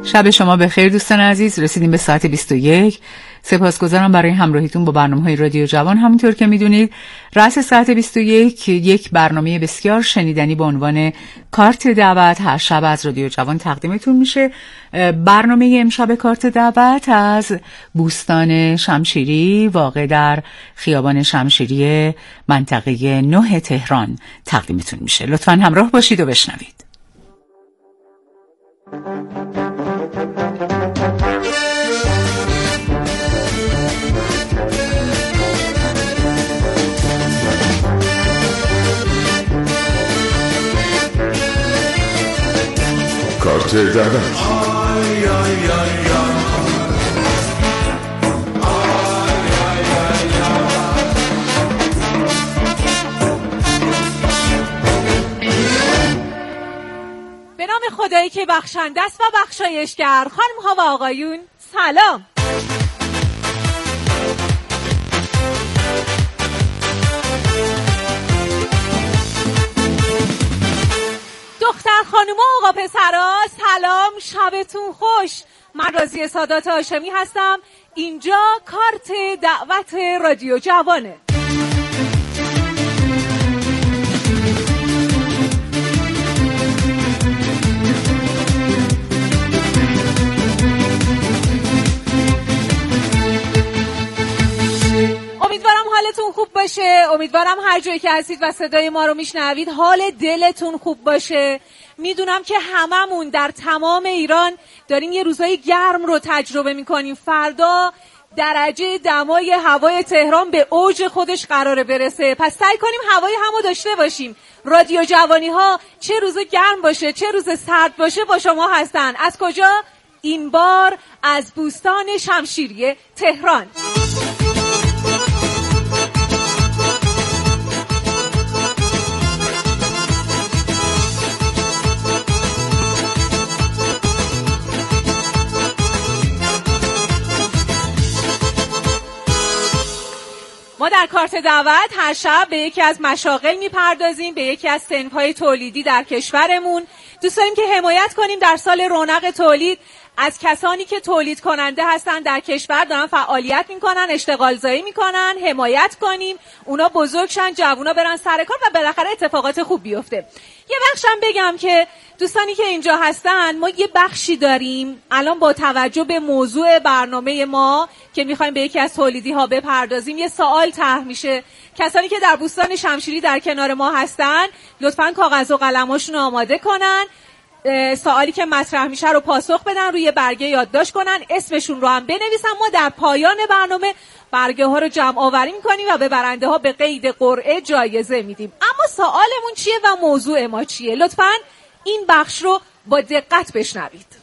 شب شما بخیر دوستان عزیز. رسیدیم به ساعت 21. سپاسگزارم برای همراهیتون با برنامه‌های رادیو جوان. همونطور که میدونید رأس ساعت 21 یک برنامه بسیار شنیدنی با عنوان کارت دعوت هر شب از رادیو جوان تقدیمتون میشه. برنامه امشب کارت دعوت از بوستان شمشیری واقع در خیابان شمشیری منطقه 9 تهران تقدیمتون میشه. لطفاً همراه باشید و بشنوید. کارت دعوت. به نام خدایی که بخشنده است و بخشایشگر. خانم ها و آقایون سلام. دختر خانوما آقا پسرا سلام، شبتون خوش. من راضیه سادات هاشمی هستم. اینجا کارت دعوت رادیو جوانه. امیدوارم حالتون خوب باشه. امیدوارم هر جایی که هستید و صدای ما رو میشنوید حال دلتون خوب باشه. میدونم که هممون در تمام ایران داریم یه روزهای گرم رو تجربه میکنیم. فردا درجه دمای هوای تهران به اوج خودش قراره برسه. پس سعی کنیم هوای همو داشته باشیم. رادیو جوانی ها چه روز گرم باشه چه روز سرد باشه با شما هستن. از کجا؟ این بار از بوستان شمشیری تهران. ما در کارت دعوت هر شب به یکی از مشاغل میپردازیم، به یکی از صنف‌های تولیدی در کشورمون. دوست داریم که حمایت کنیم در سال رونق تولید از کسانی که تولید کننده هستن در کشور، دارن فعالیت میکنن، اشتغال زایی میکنن، حمایت کنیم اونا بزرگ شن، جوونا برن سر کار و بالاخره اتفاقات خوب بیفته. یه بخشم بگم که دوستانی که اینجا هستن ما یه بخشی داریم الان با توجه به موضوع برنامه ما که میخوایم به یکی از تولیدی ها بپردازیم. یه سوال طرح میشه. کسانی که در بوستان شمشیری در کنار ما هستن لطفاً کاغذ و قلماشون رو آماده کنن. سوالی که مطرح میشه رو پاسخ بدن، روی برگه یادداشت کنن، اسمشون رو هم بنویسن. ما در پایان برنامه برگه ها رو جمع آوری میکنیم و به برنده ها به قید قرعه جایزه میدیم. اما سوالمون چیه و موضوع ما چیه؟ لطفاً این بخش رو با دقت بشنوید.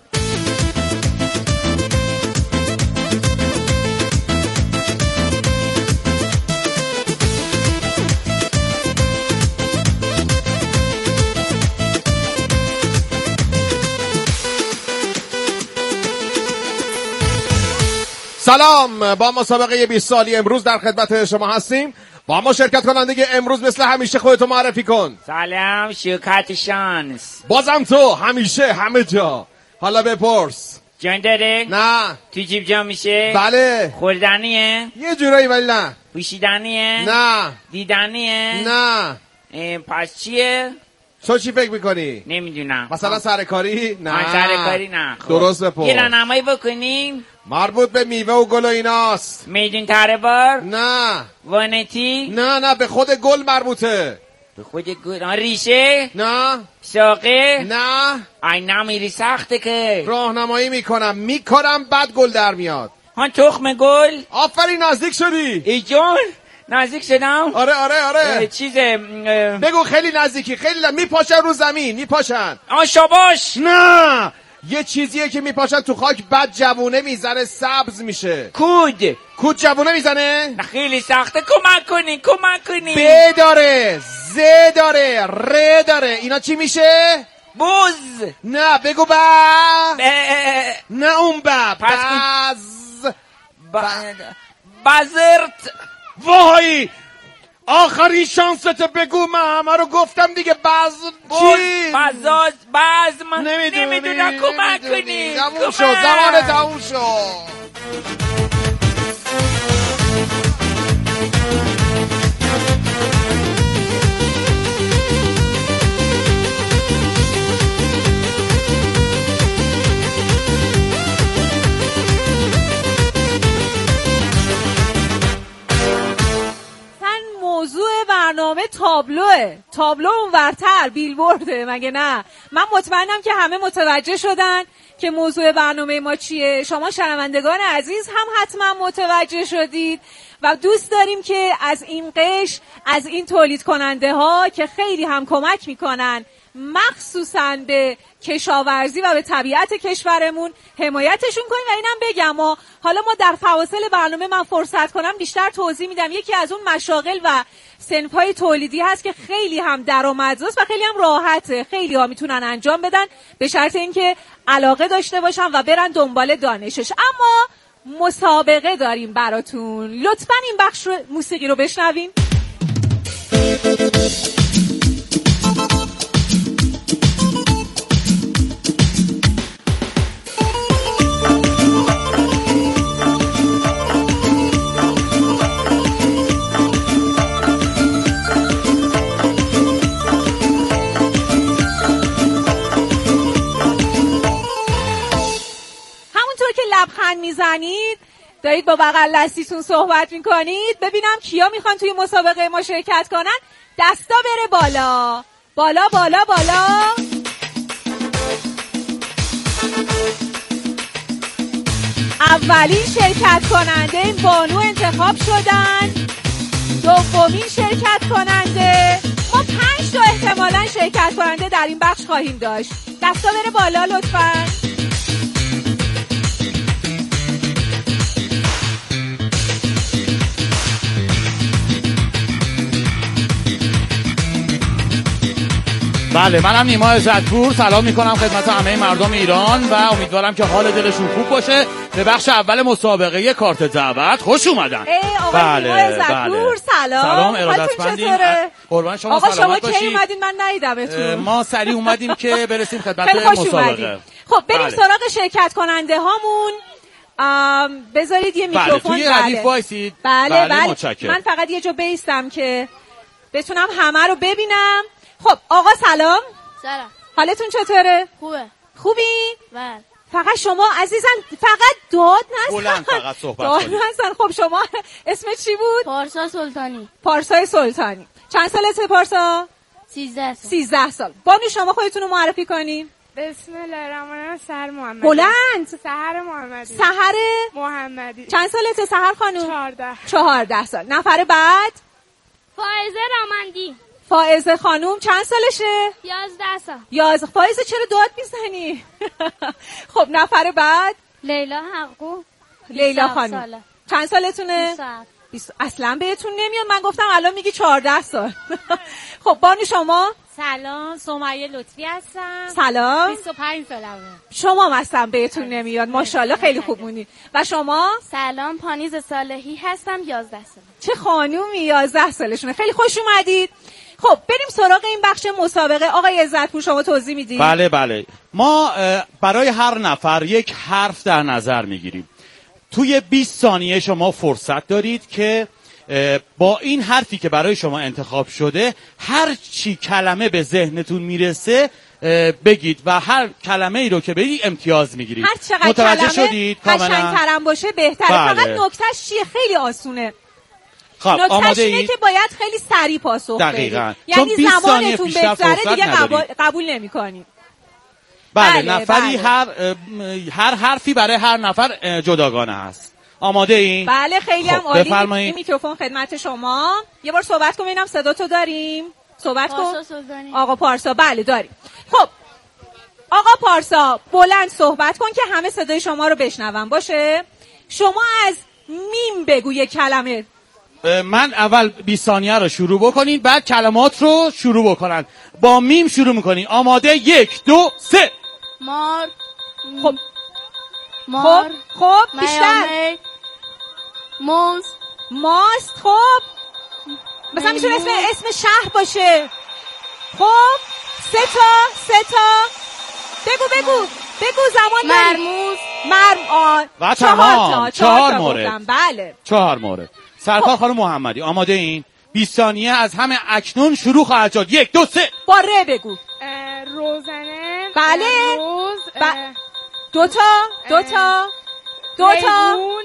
سلام، با مسابقه 20 سالی امروز در خدمت شما هستیم. با ما شرکت کننده امروز مثل همیشه خودتو معرفی کن. سلام، شرکت شانس. بازم تو همیشه همه جا. حالا بپرس جان داره؟ نه. تو جیب جا میشه؟ بله. خوردنیه؟ یه جورایی ولی نه. پوشیدنیه؟ نه. دیدنیه؟ نه. پس چیه؟ تو چی فکر میکنی؟ نمیدونم. مثلا سرکاری؟ نه. سرکاری نه. خب. درست بپرس. یه راهنمایی بکنیم. مربوط به میوه و گل و ایناست. میدون تره بار؟ نه. وانتی؟ نه به خود گل مربوطه. به خود گل؟ ریشه؟ نه. ساقه؟ نه. ای نمیری سخته که. راهنمایی میکنم بعد گل در میاد. ها تخم گل؟ آفرین، نزدیک شدی. ای جون نزدیک شدم. آره چیزه بگو. خیلی نزدیکی. خیلی میپاشن رو زمین. میپاشن. شاباش. نه، یه چیزیه که میپاشن تو خاک بعد جوونه میزنه سبز میشه. کود جوونه میزنه. نه خیلی سخته. کمک کنی. ب داره، ز داره، ر داره. اینا چی میشه؟ بوز. نه بگو نه اون بزرت. وای آخری شانست بگو. من همه رو گفتم دیگه. بازم نمیدونم. کمک کنی. تموم شد، زمان تموم شد. موضوع برنامه تابلو اونورتر بیلبورده، مگه نه؟ من مطمئنم که همه متوجه شدن که موضوع برنامه ما چیه. شما شنوندگان عزیز هم حتما متوجه شدید و دوست داریم که از این قش، از این تولید کننده ها که خیلی هم کمک میکنن مخصوصاً به کشاورزی و به طبیعت کشورمون حمایتشون کنیم. و اینم بگم حالا ما در فواصل برنامه من فرصت کنم بیشتر توضیح میدم. یکی از اون مشاغل و صنف‌های تولیدی هست که خیلی هم درآمدزاست و خیلی هم راحته، خیلی ها میتونن انجام بدن به شرط اینکه علاقه داشته باشن و برن دنبال دانشش. اما مسابقه داریم براتون، لطفاً این بخش موسیقی رو بشنویم. لبخند میزنید، دارید با بغل دستیتون صحبت میکنید. ببینم کیا میخوان توی مسابقه ما شرکت کنن. دستا بره بالا بالا بالا بالا. اولین شرکت کننده بانو انتخاب شدن. دومین شرکت کننده. ما 5 تا احتمالاً شرکت کننده در این بخش خواهیم داشت. دستا بره بالا لطفاً. بله، منم نیما عزتپور سلام میکنم خدمت همه مردم ایران و امیدوارم که حال دلشون خوب باشه. به بخش اول مسابقه کارت دعوت خوش اومدن. آقا نیما عزتپور سلام ارادتمندیم. قربان شما. آقا سلامت شما کی اومدین؟ من ندیدمتون. ما سریع اومدیم که برسیم خدمت مسابقه. خب بریم سراغ شرکت کننده هامون. بذارید یه میکروفون. توی ردیف وایسید. بله من فقط یه جا بیستم که بتونم همه رو ببینم. خب آقا سلام. حالتون چطوره؟ خوبی؟ بله. فقط شما عزیزم فقط داد نزن. بلند فقط صحبت کنید. خب شما اسم چی بود؟ پارسا سلطانی. چند سالته پارسا؟ 13 سال. بانو شما خودتون رو معرفی کنین. بسم الله الرحمن الرحیم. سحر محمدی. بلند. سحر محمدی. سحر محمدی. چند سالته سحر خانم؟ 14 سال. نفر بعد؟ فائزه رامندی. فائزه خانوم چند سالشه؟ 11 سال. 11. فائزه چرا داد میزنی؟ خب نفر بعد؟ لیلا حقو. لیلا خانوم چند سالتونه؟ 20. اصلا بهتون نمیاد. من گفتم الان میگی 14 سال. خب بانو شما؟ سلام، سمیه لطفی هستم. سلام. 25 سالمه. شما مثلا بهتون نمیاد. ماشاءالله خیلی خوب مونید. و شما؟ سلام، پانیز صالحی هستم. 11 سال. چه خانومی 11 سالشونه. خیلی خوش اومدید. خب بریم سراغ این بخش مسابقه. آقای عزتپور شما توضیح میدید؟ بله. ما برای هر نفر یک حرف در نظر میگیریم. توی 20 ثانیه شما فرصت دارید که با این حرفی که برای شما انتخاب شده هر چی کلمه به ذهنتون میرسه بگید و هر کلمه ای رو که بگید امتیاز میگیرید. هر چقدر متوجه کلمه شدید؟ قشنگ‌ترم باشه بهتره. فقط نکتهش چیه؟ خیلی آسونه. خب نکتهش اینه که باید خیلی سریع پاسخ بدید. یعنی زمانتون بگذره دیگه قبول نمی‌کنید. بله نفری هر حرفی برای هر نفر جداگانه هست. آماده این؟ بله خیلی هم عالی. بفرمایید. میکروفون خدمت شما. یه بار صحبت کن ببینم صداتو داریم. صحبت کن. آقا پارسا. بله داریم. خب آقا پارسا بلند صحبت کن که همه صدای شما رو بشنون باشه. شما از میم بگو یک کلمه. من اول 20 ثانیه رو شروع بکنین بعد کلمات رو شروع بکنن. با میم شروع میکنین. آماده 1 2 3. مار. خب بیشتر. ماست. خب مثلا میتونه اسم شهر باشه. خب 3 تا بگو بگو زمان مرموز. و تمام. 4 مورد. بله 4 مورد. سرکار خانم محمدی آماده این؟ 20 ثانیه از همه اکنون شروع خواهد شد. 1 2 3. با ر بگو. روزنه. بله. روز. دو تا. ریحون.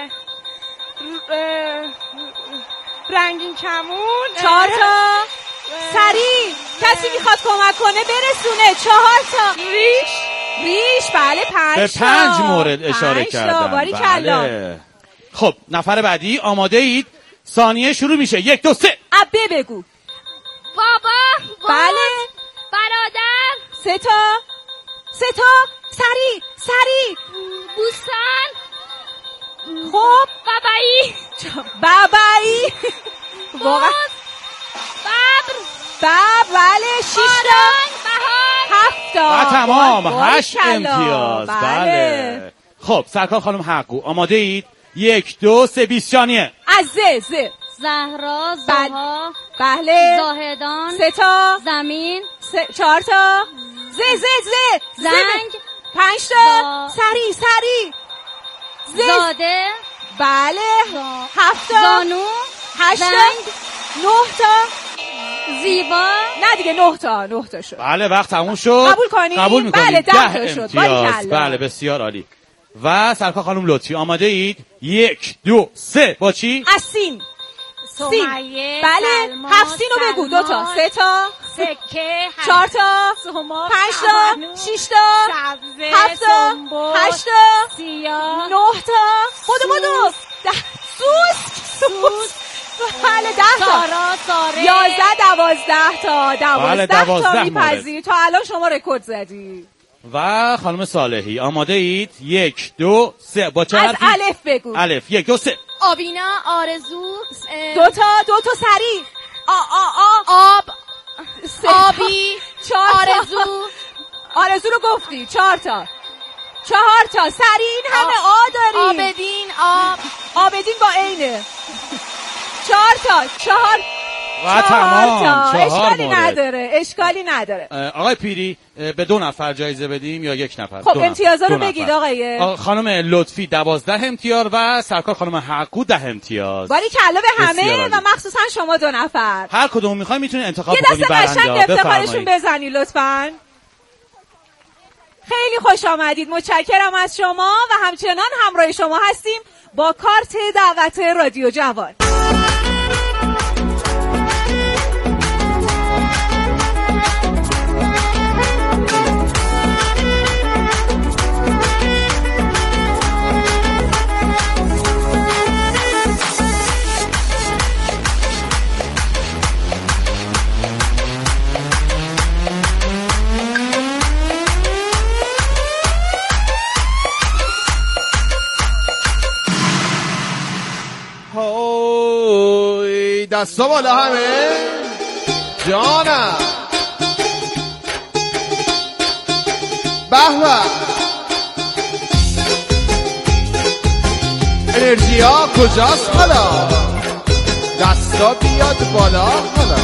رنگین کمون. 4 تا. سریع کسی میخواد کمک کنه برسونه. 4 تا. ریش. بله 5 به 5 مورد اشاره کردن. بله. خب نفر بعدی آماده اید؟ ثانیه شروع میشه. 1 2 3. ابه بگو. بابا. بله. برادر. 3 تا. سریع. بوستان. خب بابایی. واقعا. ببر. بله 6 تا. 7 تا. و تمام 8 باریکلا. امتیاز. بله. خب سرکار خانم حقو آماده اید؟ 1 2 3 20 ثانیه. از ز. زهرا. زها. بله. زاهدان. 3 تا. زمین. 4 تا. ز. زنگ. 5 تا. سریع. زاده. بله 7 تا. زانو. 8 تا. زنگ. 9 تا. زیبا. نه دیگه 9 تا شد. بله وقت تموم شد. قبول کنیم؟ قبول میکنیم. بله 10 تا شد. امتیاز. بله بسیار عالی. و سرکار خانم لطفی آماده اید؟ 1 2 3 با چی؟ از سین. سمیه. بله 7 سین رو بگو. 2 تا. 3 تا. سکه. 4 تا. 5 تا. 6 تا. 7 تا. 8 تا. سیاه. 9 تا. بدو. سوس. بله 10 تا. ساره. 11 12 تا. 12 تا میپذیری. تا الان شما رکورد زدی. و خانم صالحی آماده اید؟ 1 2 3 با چه حرفی؟ از الف بگو. الف. 1 2 3. آبینا. آرزو. 2 تا سریع. آب. آبی. 4 تا. آرزو رو گفتی. 4 تا. 4 تا سریع. این همه داری. آبدین با عینه. 4 تا. 4 و تمام. اشکالی نداره. آقای پیری به 2 نفر جایزه بدیم یا 1 نفر؟ خب امتیازا رو بگید آقای. خانم لطفی 12 امتیاز و سرکار خانم حقو 10 امتیاز. باریکلا به همه و مخصوصا شما 2 نفر. هر کدوم میخواین میتونید انتخاب کنید. بکنید. یه دست قشنگ افتخارشون بزنید لطفاً. خیلی خوش آمدید. متشکرم از شما و همچنان همراه شما هستیم با کارت دعوت رادیو جوان. دستا بالا همه جانم. به انرژی ها کجاست حالا؟ دستا بیاد بالا حالا.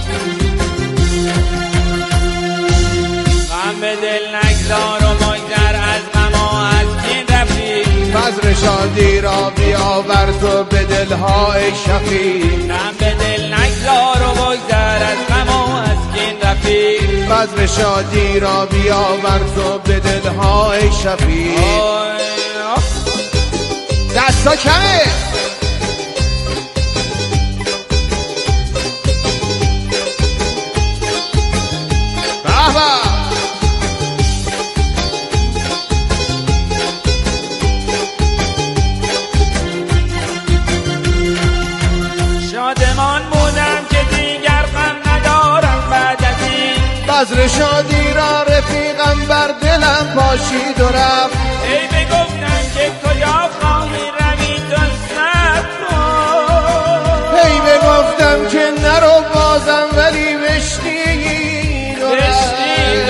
غم به دل نگذار و مگذر از غم و از کین رفیق. بذر شادی را بیاور تو به دلهای شفیق. غم به دل نگذار و مگذر از غم و از کین رفیق. بذر شادی را بیاور تو به دلهای شفیق. دستا کمه. شادمان بودم که دیگر غم ندارم بعد از این. بذر شادی را رفیقم بر دلم پاشید و رفت. ای بگفتم که کجا خواهی روی تو صبر کن. ای بگفتم که نرو بازم ولی وشتی دو رفت.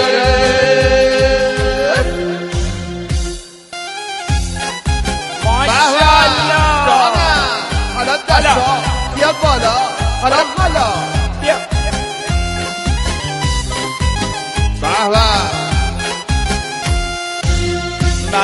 ماشاءالله. حالا دستا بیا بالا. حالا بیا. به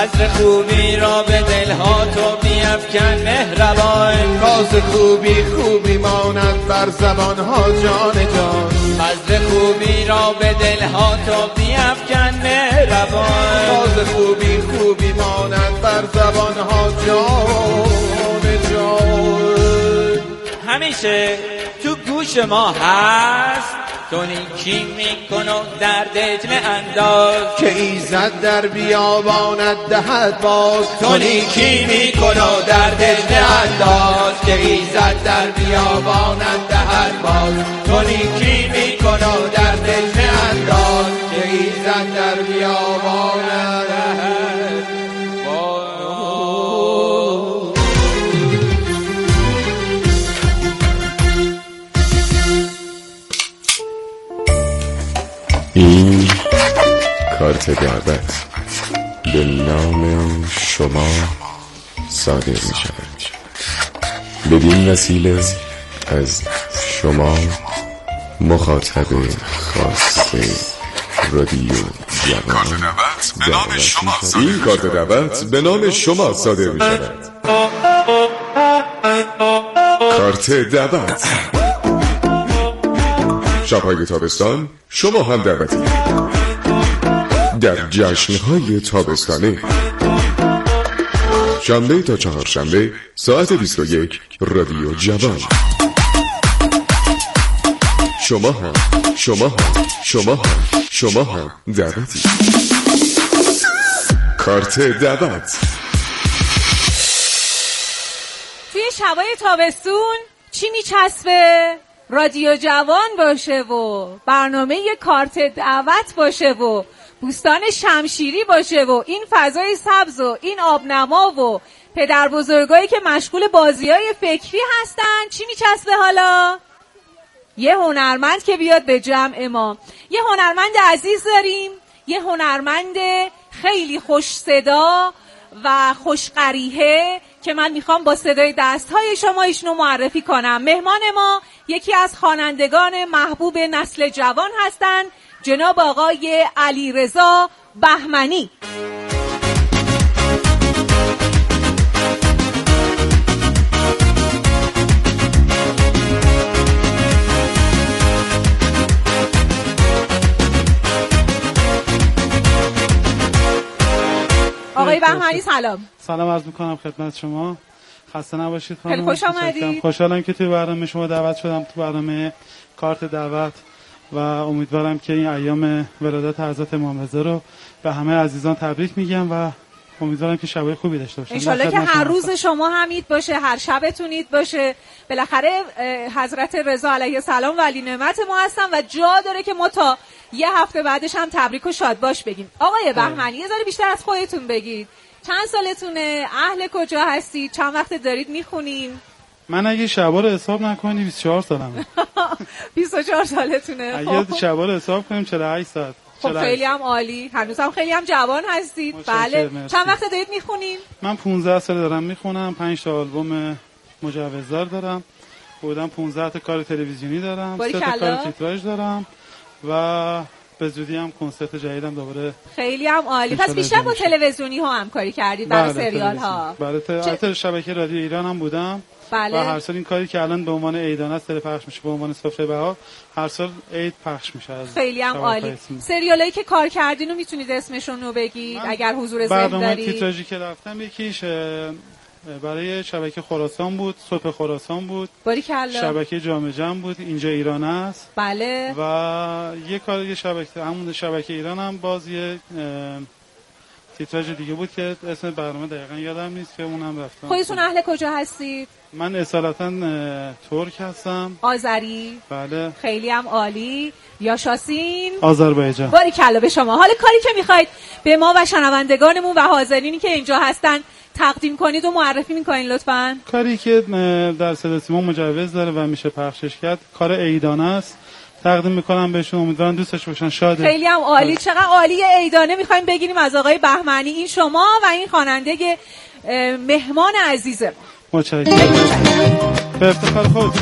بذر خوبی را به دلها تو بیفکن مهربان. راز خوبی خوبی ماند بر زبانها جان جان. بذر خوبی را به دلها تو بیفکن مهربان. راز خوبی خوبی ماند بر زبانها جان جان. همیشه تو گوش ما هست تو نیکی میکن و در دجله انداز. که ایزد در بیابانت دهد باز. تو نیکی میکن و در دجله انداز. که ایزد در بیابانت دهد باز. تو نیکی میکن و در دجله انداز. که ایزد در بیابانت دهد باز. این کارت دعوت به نام شما صادر می شود. بدین وسیله از شما مخاطب خاص رادیو جوان این کارت دعوت به نام شما صادر می شود. کارت دعوت. شب‌های تابستان شما هم دعوتی در جشن‌های تابستانه. شنبه تا چهارشنبه ساعت 21 رادیو جوان. شما هم دعوتی. کارت دعوت. توی شبای تابستون چی میچسبه؟ رادیو جوان باشه و برنامه کارت دعوت باشه و بوستان شمشیری باشه و این فضای سبز و این آبنما و پدر بزرگایی که مشغول بازیای فکری هستن. چی میچسبه حالا؟ یه هنرمند که بیاد به جمع ما. یه هنرمند عزیز داریم، یه هنرمند خیلی خوش صدا و خوش قریحه که من میخوام با صدای دستهای شما ایشونو معرفی کنم. مهمان ما یکی از خوانندگان محبوب نسل جوان هستند، جناب آقای علیرضا بهمنی. آقای بهمنی سلام. سلام عرض میکنم خدمت شما. خسته نباشید خانم. خیلی خوش آمدید. خوشحالم که توی برنامه شما دعوت شدم، تو برنامه کارت دعوت، و امیدوارم که این ایام ولادت حضرت امام رضا رو به همه عزیزان تبریک میگم و امیدوارم که شبای خوبی داشته باشید. انشالله که هر روز شما هم عید باشه، هر شبتون عید باشه. بالاخره حضرت رضا علیه السلام ولی نعمت ما هستن و جا داره که ما تا یه هفته بعدش هم تبریک و شاد باش بگیم. آقای بهمنی یه ذره بیشتر از خودتون بگید. چند سالتونه؟ اهل کجا هستید؟ چند وقت دارید میخونین؟ من اگه شبا رو حساب نکنی 24 سالمه. 24 سالتونه. اگه شبا رو حساب کنیم 48 ساعت. خب خیلی هم عالی. هنوز هم خیلی هم جوان هستید. بله. چند وقت دارید میخونین؟ من 15 سال دارم میخونم. 5 تا آلبوم مجوزدار دارم. بودم 15 تا کار تلویزیونی دارم. 3 تا کار تیتراژ دارم و به زودی هم کنسرت جدیدم دوباره. خیلی هم عالی. پس بیشتر با تلویزیونی ها همکاری کردید برای سریال ها. بله. شبکه رادیو ایران هم بودم. بله. و هر سال این کاری که الان به عنوان عیدانه است پخش میشه، به عنوان سفره بهار هر سال عید پخش میشه. خیلی هم عالی. سریالایی که کار کردین رو میتونید اسمشون رو بگید اگر حضور ذهن دارید؟ برنامه تیتراژی که رفتم یکیش برای شبکه خراسان بود، صبح خراسان بود. باریکلا. شبکه جام جم بود، اینجا ایران است. بله. و یه کار یه شبکه همون شبکه ایران هم باز یه تیتراژ دیگه بود که اسم برنامه دقیقاً یادم نیست که اونم رفتم. خودتون اهل کجا هستید؟ من اصالتا ترک هستم. آذری؟ بله. خیلی هم عالی. یاشاسین؟ آذربایجان. باریکلا به شما. حالا کاری که میخواید به ما و شنوندگانمون و حاضرینی که اینجا هستن تقدیم کنید و معرفی میکنین لطفاً. کاری که در صدا سیما مجوز داره و میشه پخشش کرد کار عیدانه است. تقدیم میکنم بهشون، امیدوارم دوستش باشن. شاده. خیلی هم عالی. چقدر عالی عیدانه میخوایم بگیریم از آقای بهمنی. این شما و این خواننده مهمان عزیز ما. متشکرم. به افتخار خود.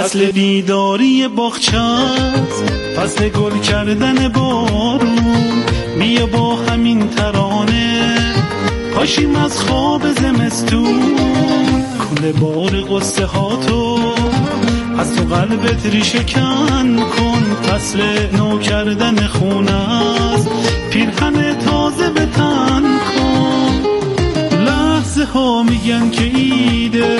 فصل بیداری باغچه‌ست، فصل گل کردن بارون. بیا با همین ترانه پاشیم از خواب زمستون. کل بار قصه ها تو از تو قلبت ریشه کن کن. فصل نو کردن خونه است، پیرهن تازه به تن کن. لحظه ها میگن که ایده،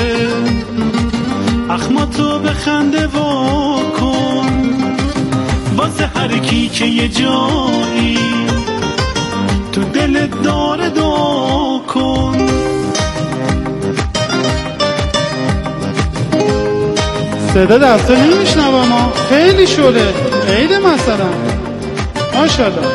اخماتو به خنده وا کن. واسه هر کی که یه جایی تو دلت داره دعا کن. صدا دستا نمیشنوم ما خیلی شده عید مثلا ماشاءالله.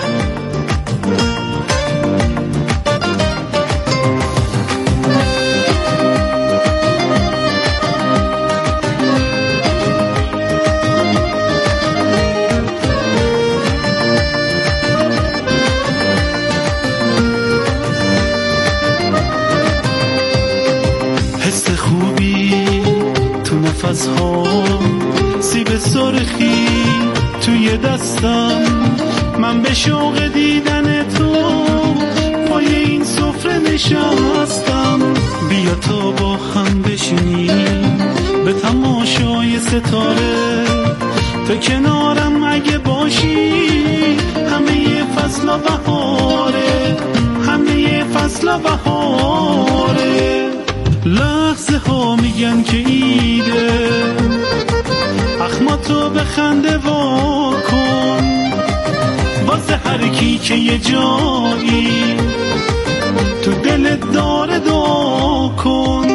حس خوبی تو نفس ها، سیب سرخی توی دستم. من به شوق دیدن تو پای این سفره نشستم. بیا تا با هم بشینیم به تماشای ستاره. تو کنارم اگه باشی همه فصل و بهاره، همه فصل و بهاره. لحظه ها میگن که ایده، اخماتو به خنده وا کن. واسه هر کی که یه جایی تو دلت داره دعا کن.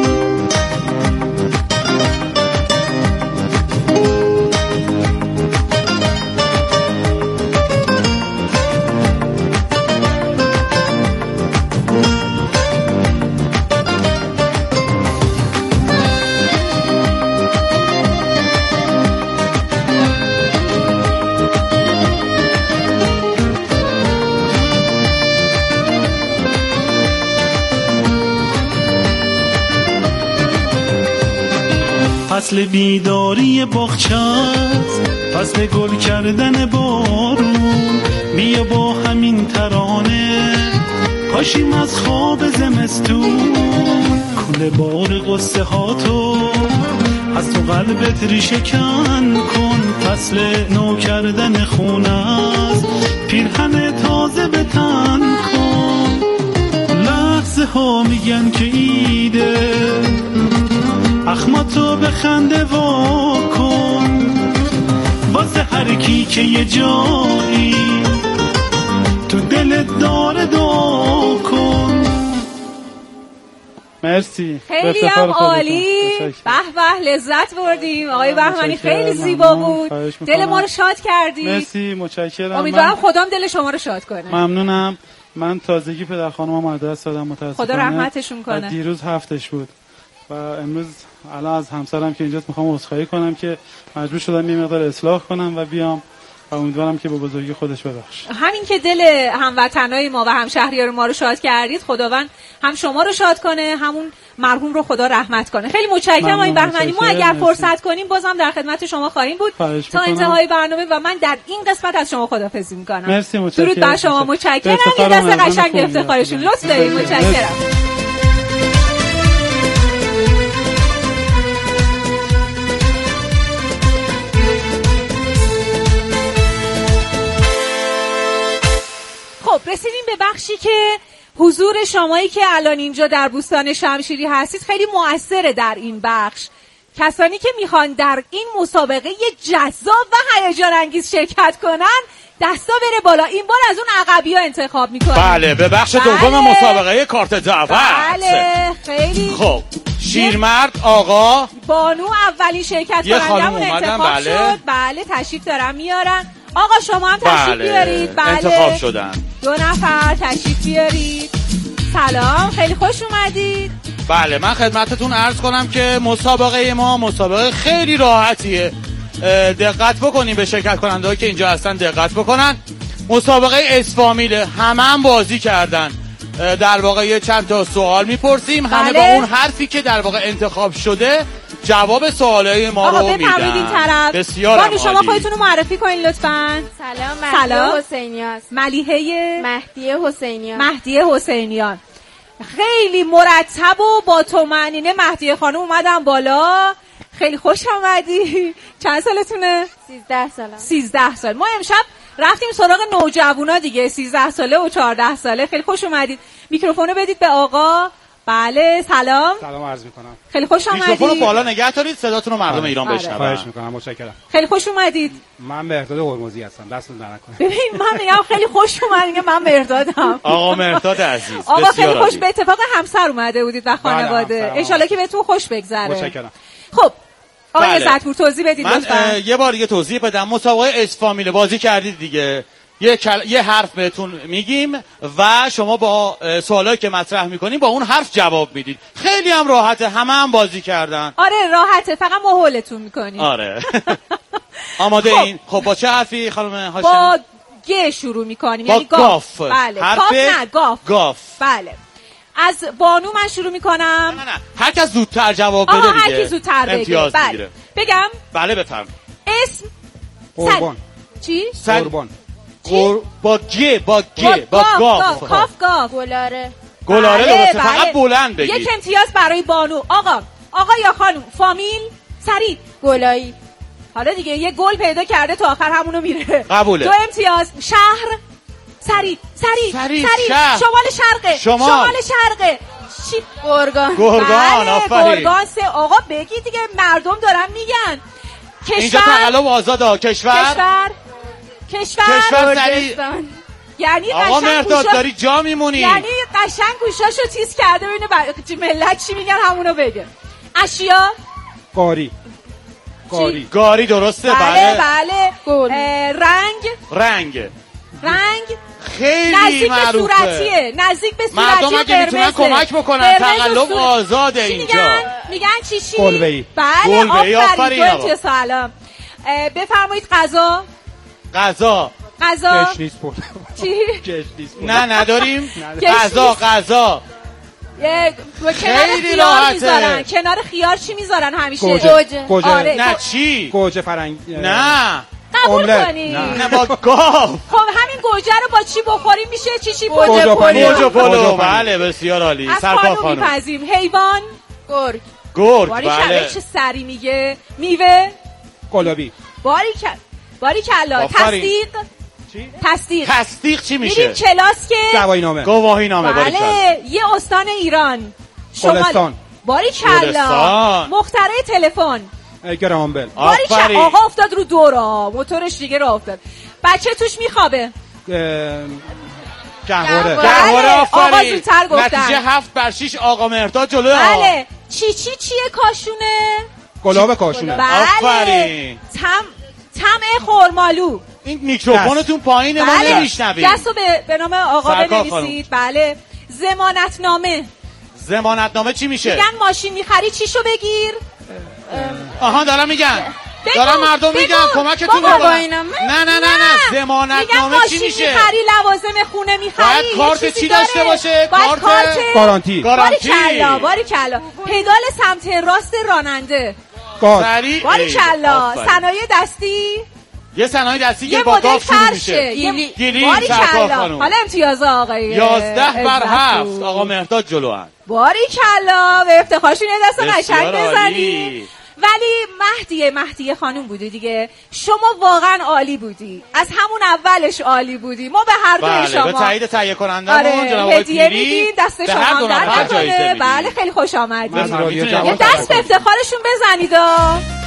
فصل بیداری باغچه‌ست، فصل گل کردن بارون. بیا با همین ترانه پاشیم از خواب زمستون. کل بار قصه ها تو از تو قلبت ریشه کن کن. فصل نو کردن خونه است، پیرهن تازه به تن کن. لحظه ها میگن که ایده، اخماتو به خنده وا کن. واسه هر کی که یه جایی تو دلت داره دعا کن. مرسی، خیلی هم عالی. به به لذت بردیم آقای بهمنی، خیلی زیبا بود، دل ما رو شاد کردید. مرسی، متشکرم. امیدوارم خدام دل شما رو شاد کنه. ممنونم. من تازگی پدر خانومم از دست دادم متاسفانه، خدا رحمتشون کنه. دیروز هفتش بود و امروز الان از همسرم که اینجاست میخوام عذرخواهی کنم که مجبور شدم یه مقدار اصلاح کنم و بیام و امیدوارم که به بزرگی خودش ببخشه. همین که دل هموطنای ما و همشهریار ما رو شاد کردید، خداوند هم شما رو شاد کنه، همون مرحوم رو خدا رحمت کنه. خیلی متشکرم آقای بهمنی. ما اگر فرصت کنیم بازم در خدمت شما خواهیم بود تا انتهای برنامه و من در این قسمت از شما خداحافظی می‌کنم. مرسی، متشکرم. درود بر شما. متشکرم. یه دست قشنگ به افتخارشون لطف دارید. متشکرم. خب رسیدیم به بخشی که حضور شمایی که الان اینجا در بوستان شمشیری هستید خیلی مؤثره در این بخش. کسانی که میخوان در این مسابقه جذاب و هیجان انگیز شرکت کنن دستا بره بالا. این بار از اون عقبی‌ها انتخاب میکنن. بله، به بخش دوم مسابقه کارت دعوت. بله خیلی خب. شیرمرد آقا بانو اولین شرکت کنندمون انتخاب شد. بله تشریف دارن میارن. آقا شما هم تشریف بیارید. بله انتخاب شدن 2 نفر تشریف بیارید. سلام، خیلی خوش اومدید. بله، من خدمتتون عرض کنم که مسابقه ما مسابقه خیلی راحتیه. دقت بکنین به شرکت کننده‌ها که اینجا هستن، دقت بکنن. مسابقه اسفامیله، هم بازی کردن. در واقع یه چند تا سوال میپرسیم، همه با اون حرفی که در واقع انتخاب شده جواب سوالای ما رو میدن. بفرمایید این طرف. بسیار بانو شما خودتون رو معرفی کنین لطفاً. سلام، مهدی حسینیان. ملیحه مهدی حسینیان. مهدی حسینیان. خیلی مرتب و با طمأنینه مهدی خانم اومدن بالا. خیلی خوش آمدی. چند سالتونه؟ 13 سالم. 13 سال. ما امشب رفتیم سراغ نوجوانا دیگه، 13 ساله و 14 ساله. خیلی خوش اومدید. میکروفونو بدید به آقا. بله، سلام عرض میکنم. خیلی خوش آمدید. میکروفونو بالا نگه دارید صداتون رو مردم ایران بشنون. خواهش میکنم، متشکرم. خیلی خوش اومدید. من مهرداد هرمزی هستم. دستتون در نکنه. ببین من میگم خیلی خوش اومدید. من مهردادم. آقا مهرداد عزیز. آقا خیلی خوش، به اتفاق همسر اومده بودید و خانواده. ان شاءالله که بهتون خوش بگذره. متشکرم. خب آقای زدپور توضیح بدید لطفاً. من یه بار دیگه توضیح بدم. مسابقه اسفامیل بازی کردید دیگه. یه حرف بهتون میگیم و شما با سوالایی که مطرح میکنیم با اون حرف جواب میدید. خیلی هم راحته، هم بازی کردن. آره راحته، فقط مهولتون میکنیم. آره. آماده این؟ خب با چه حرفی خانم هاشمی؟ با گ شروع میکنیم، یعنی گاف. بله. حرف گاف. بله. از بانو من شروع میکنم. نه هر کس زودتر جواب بده دیگه. هر کی زودتر بگه. امتیاز بله. میگیره. بگم؟ بله بفرم. اسم قربان. چی؟ قربان. با گاف. گاف. گلاره. گلاره درسته. فقط بلند بگید. یک امتیاز برای بانو. آقا یا خانم، فامیل، سریع. گلایی. حالا دیگه یه گل پیدا کرده تا آخر همونو میره. قبوله. 2 امتیاز. شهر. سریع. شهر. شمال شرقه. گرگان. آفرین. گرگان 3. آقا بگید دیگه، مردم دارن میگن. اینجا تقلب آزاده. کشور سریع. یعنی آقا مهرداد داری جا میمونی. یعنی قشنگ گوشاشو تیز کرده ببینه ملت چی میگن همونو بگه. اشیا. گاری درسته. بله. رنگ خیلی معروفه. نزدیک به صورتیه. مردم اگه میتونن کمک بکنن، تقلب آزاده اینجا. میگن چی؟ قلبه‌ای. بله آفرین. سلام. بفرمایید غذا. گشنیز پول. چی؟ نه نداریم. غذا. خیلی راحته. کنار خیار چی میذارن همیشه؟ گوجه. آره. نه چی؟ گوجه فرنگی. نه قبول کنی. نه با گاف. خب همین گوجه رو با چی بخوریم میشه؟ چی؟ گوجه پلو. بله بسیار عالی. سرکار خانم. میپذیم. حیوان. گرگ. بله. چه سری میگه. میوه. گلابی. باریکلا. تصدیق چی میشه؟ میریم کلاس که گواهی نامه. بله. یه استان ایران. گلستان. باریکلا. مخترع تلفن. گرامبل. آقا افتاد رو دورا، موتورش دیگه راه افتاد. بچه توش میخوابه. گهواره. آقا زودتر گفتن. نتیجه 7-6 آقا مهرداد جلوه. بله. چیه کاشونه؟ گلاب کاشونه. بله. طمع خرمالو. این میکروفونتون پایینه ما نمیشنویم. دستو به نام آقا بنویسید. بله. ضمانتنامه چی میشه؟ میگن ماشین میخری چیشو بگیر. آها دارن میگن. دارن مردم میگن کمکتون کنن. نه ضمانتنامه چی میشه؟ ماشین میخری، لوازم خونه میخری. باید کارت چی داشته باشه؟ کارت گارانتی. باریکلا. پدال سمت راست راننده. باریکلا. صنایع دستی. یه صنایع دستی که با گاف شروع میشه. گلی. حالا امتیاز آقای 11-7 آقا مهرداد جلوان. باریکلا. به افتخارشون یه دست قشنگ بزنی. ولی مهدی خانم بودی دیگه. شما واقعا عالی بودی، از همون اولش عالی بودی. ما به هر دوی شما به تایید تهیه کنندمون جناب آقای هدیه میدیم، دست شما در نکنه. بله خیلی خوش آمدید. یه دست به افتخارشون بزنید.